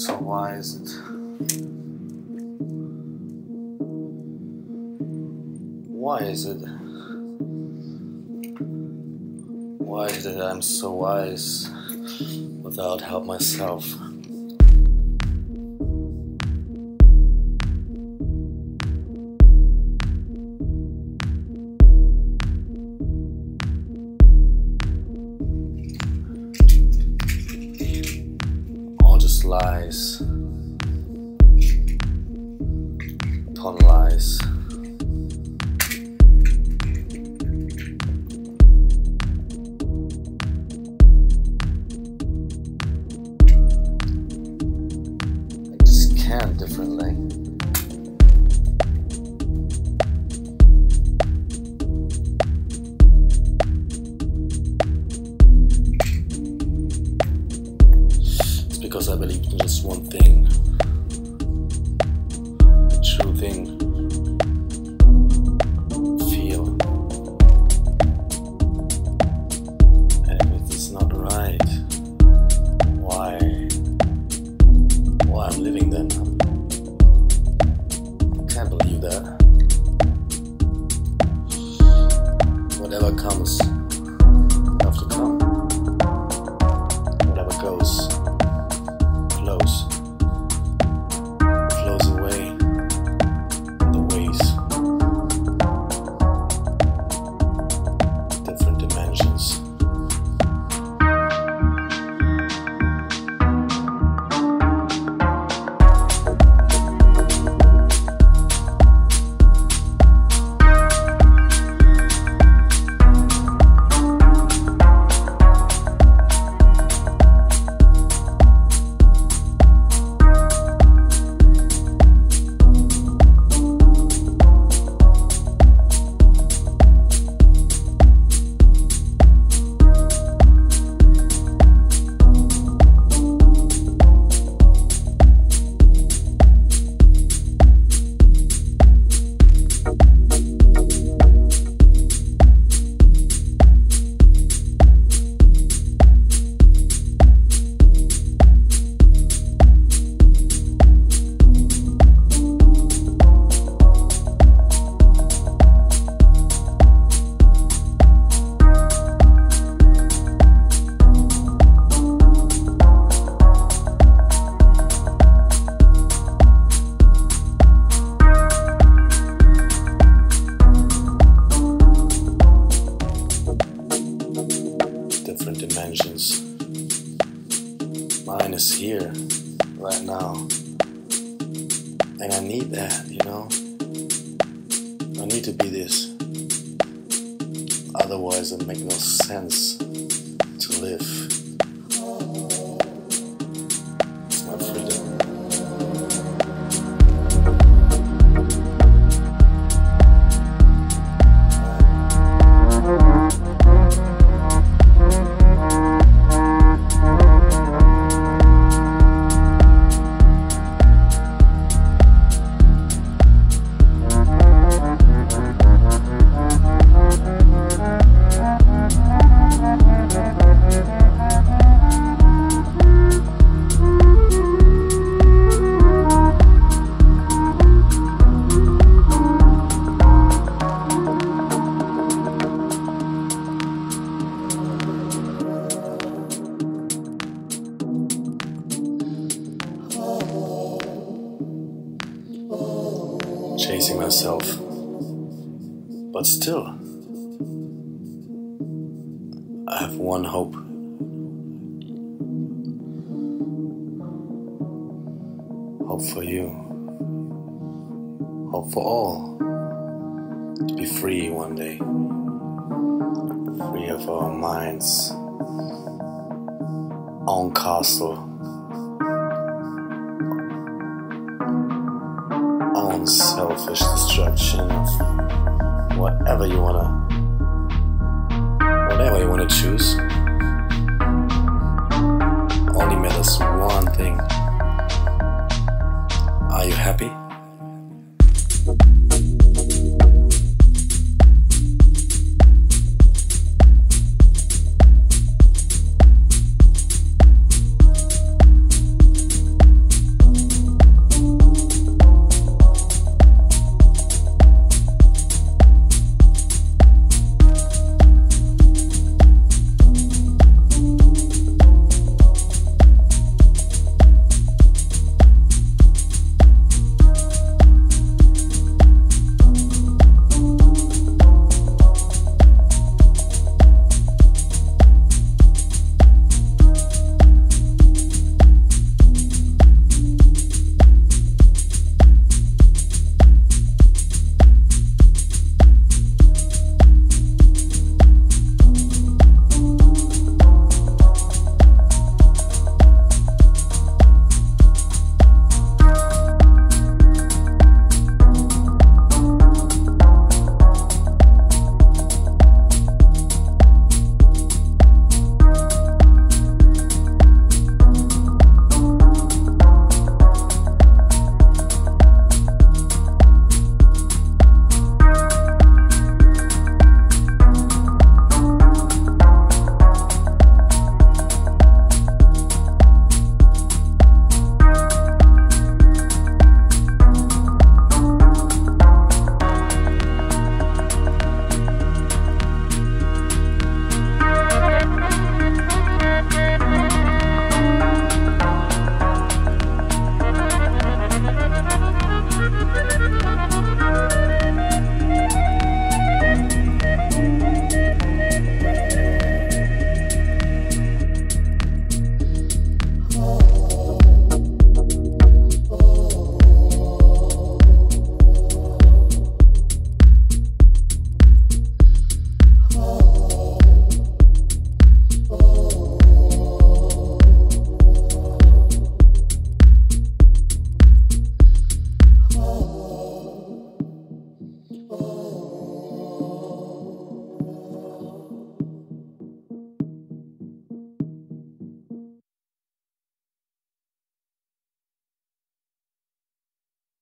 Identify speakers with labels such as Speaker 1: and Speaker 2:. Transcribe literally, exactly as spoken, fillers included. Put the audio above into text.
Speaker 1: So why is it? Why is it? Why is it that I'm so wise without help myself? All just lies upon lies. Can differently. It's because I believe in just one thing, the true thing. Feel. And if it's not right, why? Why I'm living then? Can't believe that. Whatever comes, have to come. Whatever goes, flows. Flows away the ways. Different dimensions. Different dimensions. Mine is here, right now. And I need that, you know? I need to be this. Otherwise it makes no sense to live. It's my freedom. Chasing myself, but still, I have one hope. Hope for you. Hope for all to be free one day. Free of our minds, own castle, own selfish destruction of whatever you wanna, whatever you wanna choose.